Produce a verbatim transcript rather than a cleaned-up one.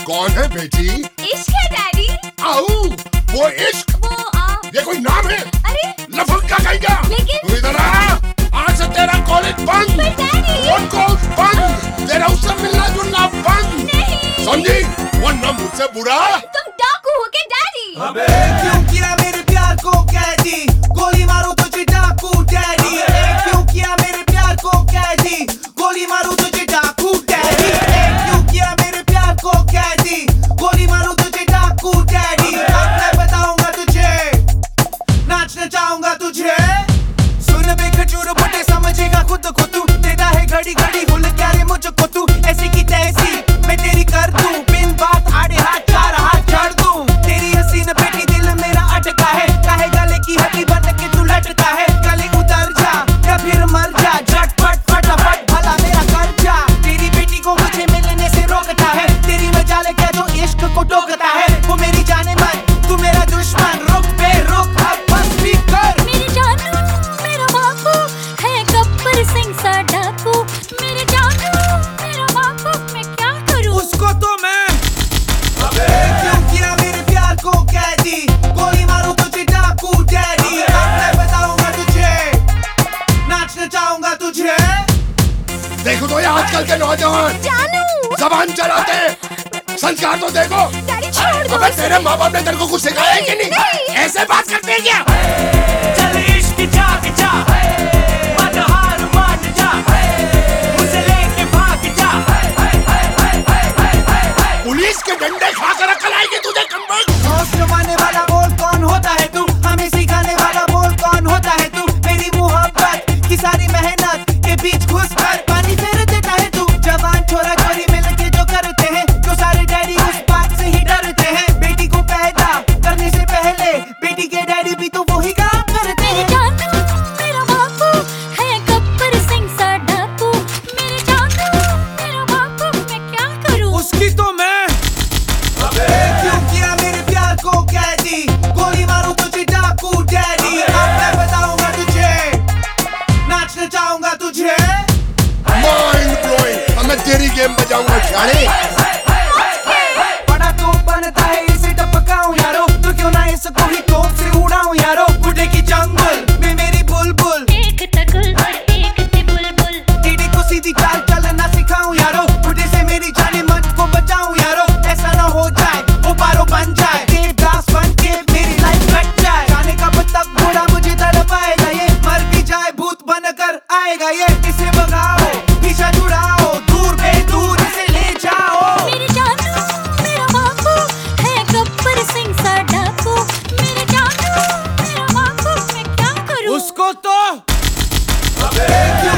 कौन है बेटी? इश्क है डैडी। आओ, वो इश्क? वो आ... ये कोई नाम है? अरे लफंगा कहेगा। लेकिन तू इधर आ, आज से तेरा कॉलेज बंद। पर डैडी फोन कॉल बंद, तेरा उससे मिलना जुलना बंद। नहीं समझी? वरना मुझसे बुरा। तुम डाकू हो के डैडी। अबे क्यों किया मेरे प्यार को कैदी, गोली मारूं तुझे डाकू डैडी। क्यों किया मेरे प्यार को कैदी, गोली मारूं तुझे डाकू डैडी। क्यों किया मेरे प्यार को कैदी, गोली मारूं तुझे डाकू डैडी। अब मैं बताऊंगा तुझे, नाचना चाहूंगा तुझे। सुन बे खजूर बुड्ढे समझेगा खुद को तू, देता है घड़ी घड़ी हुल क्या रे मुझको तू। ऐसी की तैसी मैं तेरी कर दूं, बिन बात आड़े हाथ चार हाथ झाड़ दूं। तेरी हसीन बेटी दिल मेरा अटका है, काहे गले की हड्डी बन के तू लटका है। गले उतर जा या फिर मर जा, झटपट फटाफट भला मेरा कर जा। तेरी बेटी को मुझे मिलने से रोकता है, तेरी मजाल क्या जो इश्क को टोकता है। वो मेरी जाने मन, तू मेरा दुश्मन, रुक बे रुक अब बस भी कर। मेरे जानू मेरा बापू है गब्बर सिंह सा डाकू। मेरे जानू मेरा बापू, मैं क्या करूं? उसको तो मैं। अबे क्यों किया मेरे प्यार को कैदी, गोली मारूं तुझे डाकू डैडी। अब मैं बताऊंगा तुझे, नाचना चाहूंगा तुझे। देखो तो ये आजकल के नौजवान जानू जबान चलाते हैं, संस्कार तो देखो। डैडी छोड़ दो अबे इसे। तेरे माँ बाप ने तेरे को कुछ सिखाया है कि नहीं? नहीं। ऐसे बात करते हैं क्या? चल इश्क जाग जा, मत हार मान जा, मुझे लेके भाग जा। पुलिस के डंडे खाकर अकल आएगी तुझे कमबख्त। होश जमाने वाला बोल कौन होता है तू, हमें सिखाने वाला बोल कौन होता है तू। मेरी मोहब्बत की सारी मेहनत के बीच घुस कर पानी फेर देता है तू। जवान छोरा छोरी मिलके जो करते हैं, जो सारे डैडी उस बात से ही डरते हैं। बेटी को पैदा करने से पहले बेटी के डैडी भी तो वही काम करते मेरे हैं। जानू मेरा बापू है गब्बर सिंह सा डाकू। मेरे जानू मेरा बापू, मैं क्या करूं? उसकी तो मैं। अबे क्यों किया मेरे प्यार को कैदी, गोली मारूं तुझे डाकू डैडी। अब मैं बताऊंगा तुझे, नाचना चाहूंगा तुझे। Mind blowing. अब मैं तेरी गेम बजाऊंगा शाने। बड़ा तो बनता है इसे टपकाऊं यारो, तो क्यों ना इसको ही तोप से उड़ाऊं यारो। बुढ़े की जंगल में मेरी बुलबुल, एक तकुल और एक थी बुलबुल। टीडी को सीधी चाल चलना सिखाऊं यारो। बुढ़े से मेरी जाने मन को बचाऊं यारो। ऐसा ना हो जाए वो पारो बन जाए, देवदास बन के मेरी लाइफ कट जाए। जाने का तक बूढ़ा मुझे तड़पाएगा ये, मर भी जाए भूत बनकर आएगा ये। इसे भगाओ पीछा छुड़ाओ, दूर बे दूर इसे ले जाओ। मेरे जानू मेरा बापू है गब्बर सिंह सा डाकू। मेरे जानू मेरा बापू, मैं क्या करूं? उसको तो। अबे क्यों